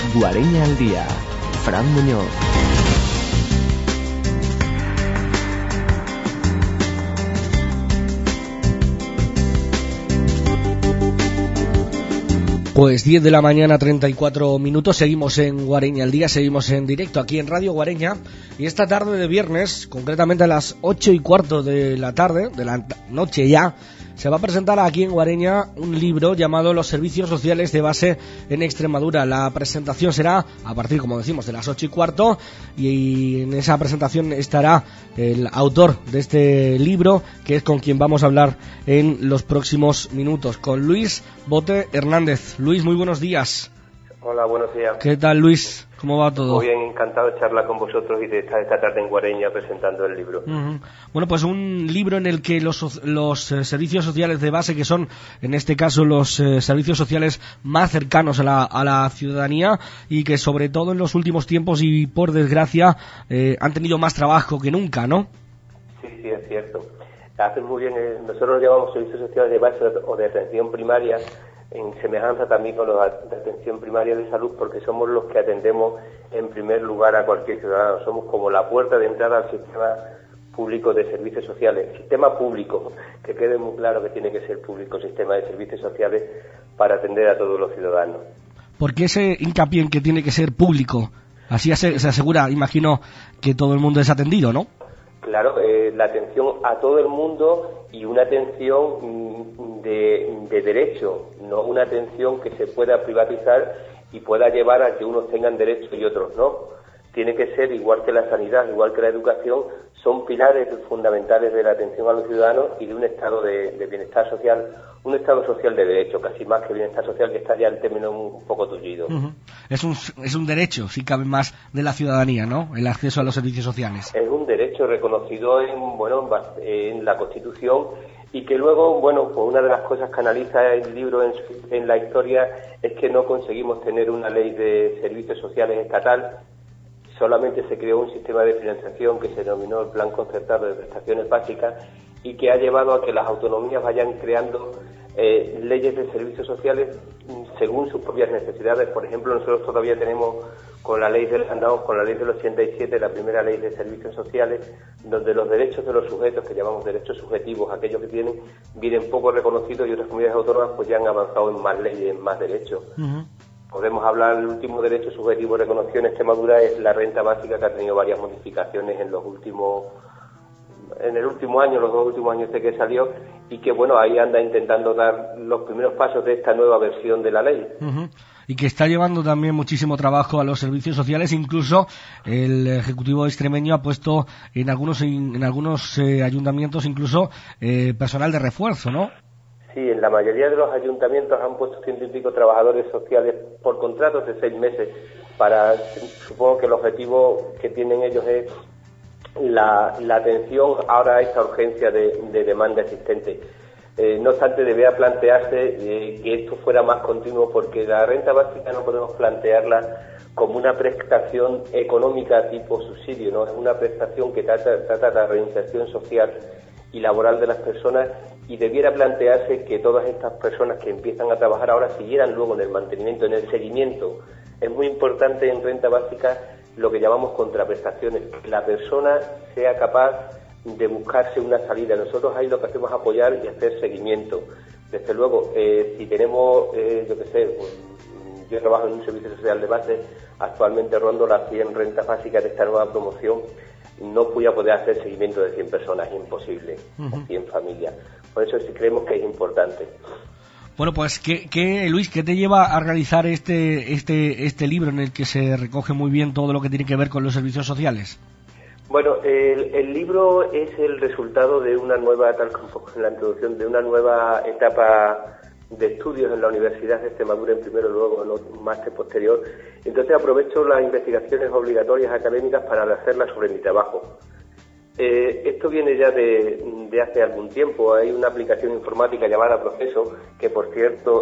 Guareña al día. Fran Muñoz. Pues 10 de la mañana, 34 minutos, seguimos en Guareña al día, seguimos en directo aquí en Radio Guareña, y esta tarde de viernes, concretamente a las 8:15 de la tarde, de la noche ya, se va a presentar aquí en Guareña un libro llamado Los Servicios Sociales de Base en Extremadura. La presentación será a partir, como decimos, de las 8:15, y en esa presentación estará el autor de este libro, que es con quien vamos a hablar en los próximos minutos, con Luis Bote Hernández. Luis, muy buenos días. Hola, buenos días. ¿Qué tal, Luis? ¿Cómo va todo? Muy bien, encantado de charlar con vosotros y de estar esta tarde en Guareña presentando el libro. Bueno, pues un libro en el que los servicios sociales de base, que son en este caso los servicios sociales más cercanos a la ciudadanía, y que sobre todo en los últimos tiempos y por desgracia han tenido más trabajo que nunca, ¿no? Sí, es cierto. Hacen muy bien. Nosotros lo llamamos servicios sociales de base o de atención primaria, en semejanza también con los de atención primaria de salud, porque somos los que atendemos en primer lugar a cualquier ciudadano. Somos como la puerta de entrada al sistema público de servicios sociales. Sistema público, que quede muy claro que tiene que ser público, sistema de servicios sociales para atender a todos los ciudadanos. ¿Por qué ese hincapié en que tiene que ser público? Así se asegura, imagino, que todo el mundo es atendido, ¿no? Claro, la atención a todo el mundo, y una atención de derecho, no una atención que se pueda privatizar y pueda llevar a que unos tengan derecho y otros no. Tiene que ser, igual que la sanidad, igual que la educación, son pilares fundamentales de la atención a los ciudadanos y de un estado de bienestar social, un estado social de derecho, casi más que bienestar social, que está ya el término un poco tullido. Es un derecho, si cabe más, de la ciudadanía, ¿no?, el acceso a los servicios sociales. Es un derecho reconocido en la Constitución, y que luego, pues una de las cosas que analiza el libro en la historia es que no conseguimos tener una ley de servicios sociales estatal. Solamente se creó un sistema de financiación que se denominó el Plan Concertado de Prestaciones Básicas, y que ha llevado a que las autonomías vayan creando leyes de servicios sociales según sus propias necesidades. Por ejemplo, nosotros todavía tenemos andamos con la ley del 87, la primera ley de servicios sociales, donde los derechos de los sujetos, que llamamos derechos subjetivos, aquellos que vienen poco reconocidos, y otras comunidades autónomas pues ya han avanzado en más leyes, en más derechos. Podemos hablar, el último derecho subjetivo reconocido en Extremadura es la renta básica, que ha tenido varias modificaciones en los dos últimos años de que salió, y que ahí anda intentando dar los primeros pasos de esta nueva versión de la ley. Y que está llevando también muchísimo trabajo a los servicios sociales. Incluso el Ejecutivo extremeño ha puesto en algunos ayuntamientos incluso personal de refuerzo, ¿no? Sí, en la mayoría de los ayuntamientos han puesto 100 y pico trabajadores sociales por contratos de 6 meses. Supongo que el objetivo que tienen ellos es la atención ahora a esta urgencia de demanda existente. No obstante, debía plantearse que esto fuera más continuo, porque la renta básica no podemos plantearla como una prestación económica tipo subsidio, ¿no? Es una prestación que trata la reinserción social y laboral de las personas, y debiera plantearse que todas estas personas que empiezan a trabajar ahora siguieran luego en el mantenimiento, en el seguimiento. Es muy importante en renta básica lo que llamamos contraprestaciones, que la persona sea capaz de buscarse una salida. Nosotros ahí lo que hacemos es apoyar y hacer seguimiento. Desde luego, si tenemos, yo trabajo en un servicio social de base, actualmente rondo las 100 rentas básicas de esta nueva promoción. No voy a poder hacer seguimiento de 100 personas, es imposible, o 100 familias. Por eso sí creemos que es importante. Bueno, pues, Luis, ¿qué te lleva a realizar este libro en el que se recoge muy bien todo lo que tiene que ver con los servicios sociales? Bueno, el libro es el resultado de una nueva, tal como en la introducción, de una nueva etapa de estudios en la Universidad de Extremadura en primero, luego en un máster posterior. Entonces aprovecho las investigaciones obligatorias académicas para hacerlas sobre mi trabajo. Esto viene ya de hace algún tiempo. Hay una aplicación informática llamada Proceso, que por cierto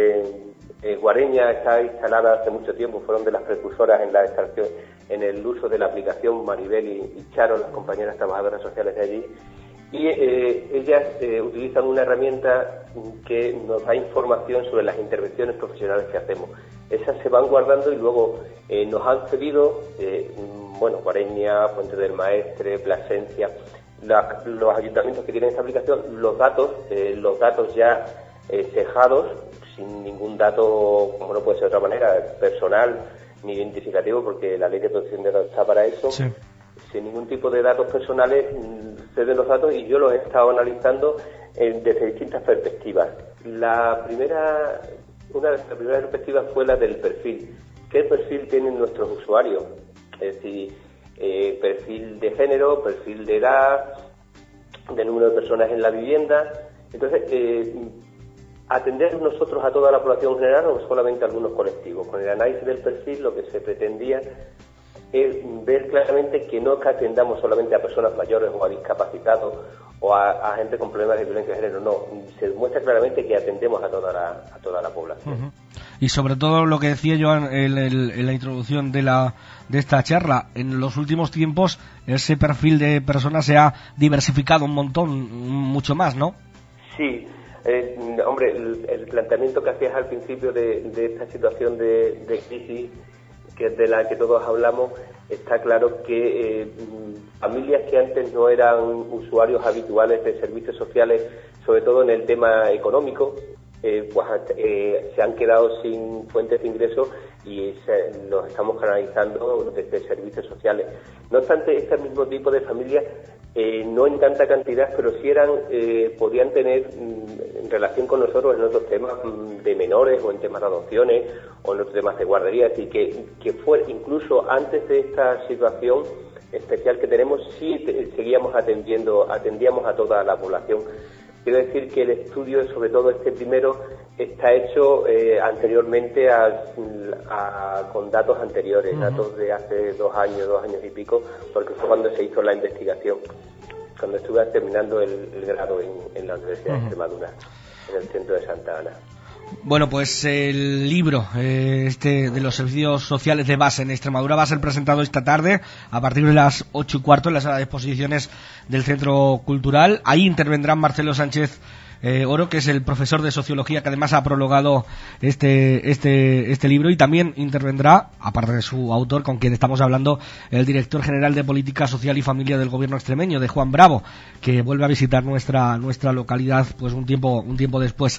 Guareña está instalada hace mucho tiempo, fueron de las precursoras en el uso de la aplicación, Maribel y Charo, las compañeras trabajadoras sociales de allí, y ellas utilizan una herramienta que nos da información sobre las intervenciones profesionales que hacemos. Esas se van guardando y luego nos han cedido, Guareña, Puente del Maestre, Plasencia, los ayuntamientos que tienen esta aplicación, los datos ya cejados, sin ningún dato, como no puede ser de otra manera, personal ni identificativo, porque la ley de protección de datos está para eso. Sí. Sin ningún tipo de datos personales, ceden los datos y yo los he estado analizando desde distintas perspectivas. Una de las primeras perspectivas fue la del perfil. ¿Qué perfil tienen nuestros usuarios? Es decir, perfil de género, perfil de edad, de número de personas en la vivienda. Entonces, atender nosotros a toda la población general o solamente a algunos colectivos. Con el análisis del perfil lo que se pretendía es ver claramente que no atendamos solamente a personas mayores o a discapacitados o a gente con problemas de violencia de género, no, se muestra claramente que atendemos a toda la población. Uh-huh. Y sobre todo lo que decía yo en la introducción de esta charla, en los últimos tiempos ese perfil de personas se ha diversificado un montón, mucho más, ¿no? Sí. El planteamiento que hacías al principio de esta situación de crisis, que es de la que todos hablamos, está claro que familias que antes no eran usuarios habituales de servicios sociales, sobre todo en el tema económico, se han quedado sin fuentes de ingresos y los estamos canalizando desde servicios sociales. No obstante, este mismo tipo de familias, no en tanta cantidad, pero sí podían tener relación con nosotros en otros temas de menores o en temas de adopciones o en otros temas de guardería, así que fue incluso antes de esta situación especial que tenemos, sí atendíamos a toda la población. Quiero decir que el estudio, sobre todo este primero, está hecho anteriormente con datos anteriores, datos de hace 2 años y pico, porque fue cuando se hizo la investigación, cuando estuve terminando el grado en la Universidad de Extremadura, en el centro de Santa Ana. Bueno, pues el libro de los servicios sociales de base en Extremadura va a ser presentado esta tarde a partir de las 8:15 en la sala de exposiciones del Centro Cultural. Ahí intervendrá Marcelo Sánchez Oro, que es el profesor de Sociología que además ha prologado este libro, y también intervendrá, aparte de su autor, con quien estamos hablando, el director general de Política Social y Familia del Gobierno extremeño, de Juan Bravo, que vuelve a visitar nuestra localidad pues un tiempo después.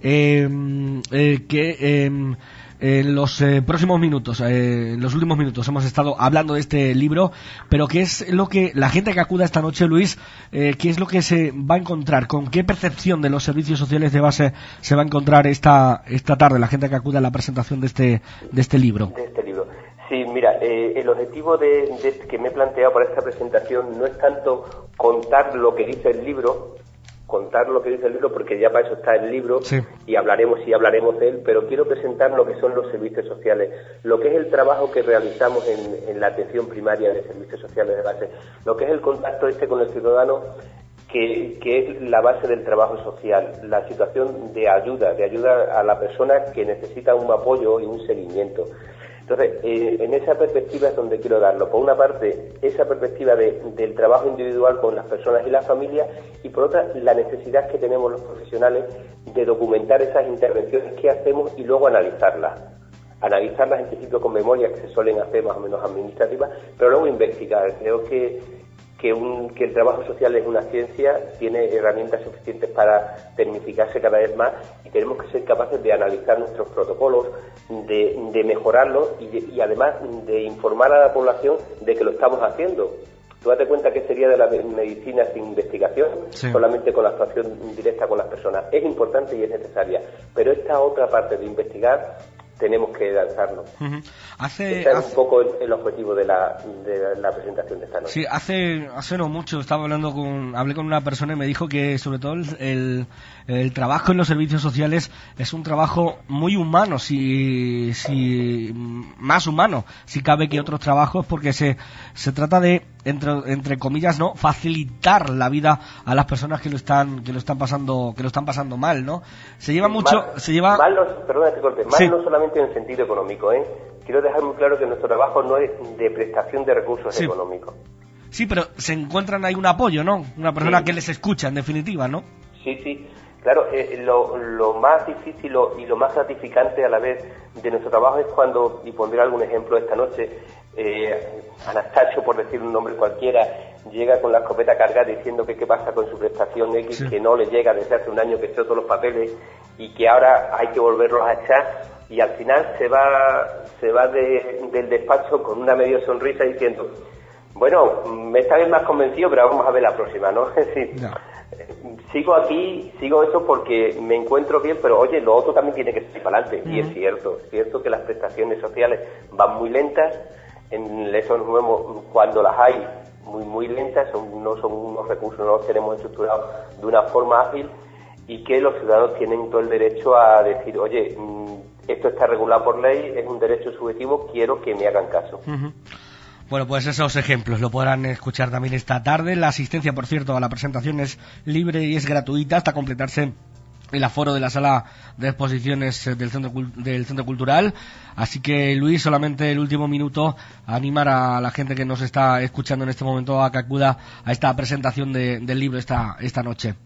En los próximos minutos, en los últimos minutos hemos estado hablando de este libro, pero ¿qué es lo que la gente que acuda esta noche, Luis, qué es lo que se va a encontrar? ¿Con qué percepción de los servicios sociales de base se va a encontrar esta tarde la gente que acuda a la presentación de este libro? De este libro. Sí, mira, el objetivo que me he planteado para esta presentación no es tanto contar lo que dice el libro, porque ya para eso está el libro, sí, y hablaremos de él, pero quiero presentar lo que son los servicios sociales, lo que es el trabajo que realizamos en la atención primaria de servicios sociales de base, lo que es el contacto con el ciudadano, que es la base del trabajo social, la situación de ayuda a la persona que necesita un apoyo y un seguimiento. Entonces, en esa perspectiva es donde quiero darlo. Por una parte, esa perspectiva del trabajo individual con las personas y las familias, y por otra, la necesidad que tenemos los profesionales de documentar esas intervenciones que hacemos y luego analizarlas en principio con memorias que se suelen hacer más o menos administrativas, pero luego investigar. Creo que el trabajo social es una ciencia, tiene herramientas suficientes para tecnificarse cada vez más, y tenemos que ser capaces de analizar nuestros protocolos, de mejorarlos y además de informar a la población de que lo estamos haciendo. Tú date cuenta que sería de la medicina sin investigación, sí, solamente con la actuación directa con las personas. Es importante y es necesaria, pero esta otra parte de investigar tenemos que lanzarnos. Uh-huh. Ese es un poco el objetivo de la presentación de esta noche. Sí, hace no mucho hablé con una persona y me dijo que sobre todo el trabajo en los servicios sociales es un trabajo muy humano, si más humano, si cabe, que otros trabajos, porque se trata de, entre comillas, no, facilitar la vida a las personas que lo están pasando mal, ¿no? Perdona que te corte, mal, sí, no solamente en sentido económico, Quiero dejar muy claro que nuestro trabajo no es de prestación de recursos, sí, económicos. Sí, pero se encuentran ahí un apoyo, ¿no? Una persona que les escucha, en definitiva, ¿no? Sí, sí. Claro, lo más difícil y lo más gratificante a la vez de nuestro trabajo es cuando, y pondré algún ejemplo esta noche, Anastasio, por decir un nombre cualquiera, llega con la escopeta cargada diciendo que qué pasa con su prestación X, sí, que no le llega desde hace un año, que echó todos los papeles y que ahora hay que volverlos a echar, y al final se va del despacho con una medio sonrisa diciendo, bueno, esta vez más convencido, pero vamos a ver la próxima, ¿no? Es decir, no. Sigo aquí, sigo eso porque me encuentro bien, pero oye, lo otro también tiene que seguir para adelante. Y es cierto que las prestaciones sociales van muy lentas, en eso nos vemos cuando las hay muy lentas, no son unos recursos, no los tenemos estructurados de una forma ágil, y que los ciudadanos tienen todo el derecho a decir, oye, esto está regulado por ley, es un derecho subjetivo, quiero que me hagan caso. Bueno, pues esos ejemplos lo podrán escuchar también esta tarde. La asistencia, por cierto, a la presentación es libre y es gratuita hasta completarse el aforo de la sala de exposiciones del Centro Cultural. Así que, Luis, solamente el último minuto, animar a la gente que nos está escuchando en este momento a que acuda a esta presentación del libro esta noche.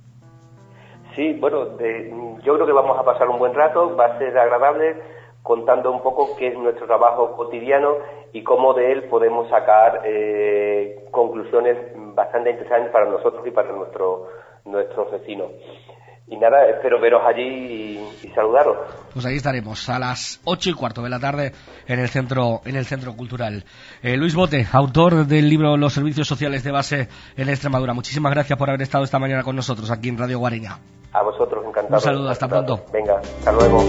Sí, bueno, yo creo que vamos a pasar un buen rato, va a ser agradable, contando un poco qué es nuestro trabajo cotidiano y cómo de él podemos sacar conclusiones bastante interesantes para nosotros y para nuestros vecinos. Y nada, espero veros allí y saludaros. Pues ahí estaremos a las 8:15 de la tarde en el Centro Cultural. Luis Bote, autor del libro Los servicios sociales de base en Extremadura. Muchísimas gracias por haber estado esta mañana con nosotros aquí en Radio Guareña. A vosotros, encantado. Un saludo, hasta pronto. Venga, hasta luego.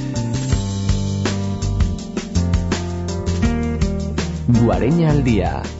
Guareña al día.